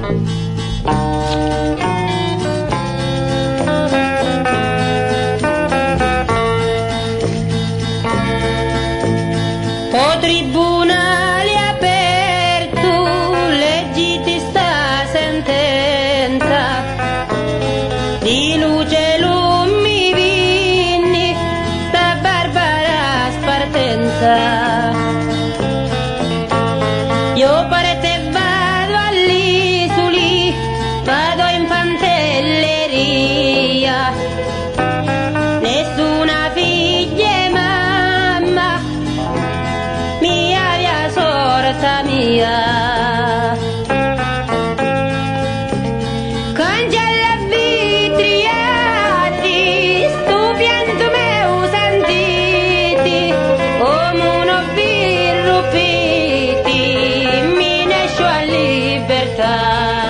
O tribunale aperto, leggiti sta sentenza, di luce mi vinni sta barbara spartenza. Io parete vado all'isuli, vado in pantelleria, nessuna figlia e mamma, mia via sorta mia. Congela vitriati, stu pianto meu sentiti, come uno virrupiti, mi ne escio a libertà.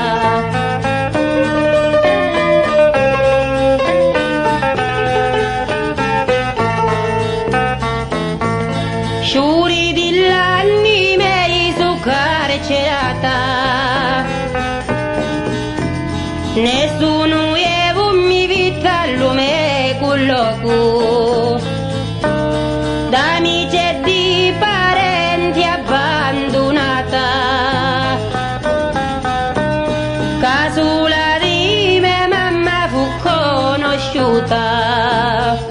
Sciuri di l'anni mei su carcerata, nessuno evo mi vita lume cullocu, da amici e di parenti abbandonata, casula di mia mamma fu conosciuta.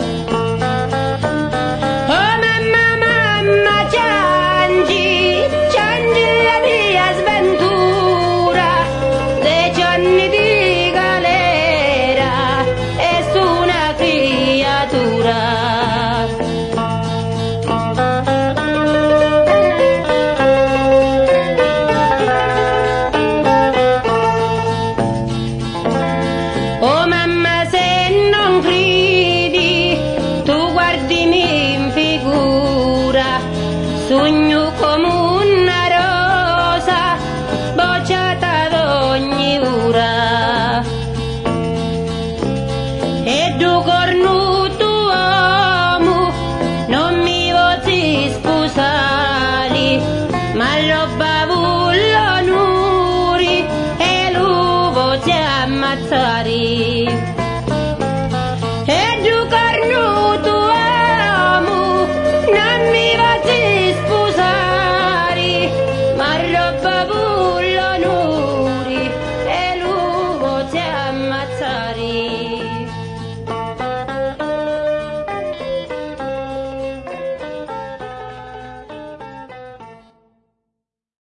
Oh mamma, se non credi, tu guardimi in figura, sogno come una rosa, bocciata ad ogni ora. E du cornuto uomo, non mi voti scusali, ma roba vullo nuri, e lu voti ammazzari. E du cornuto uomo, non mi voti scusali, ma roba vullo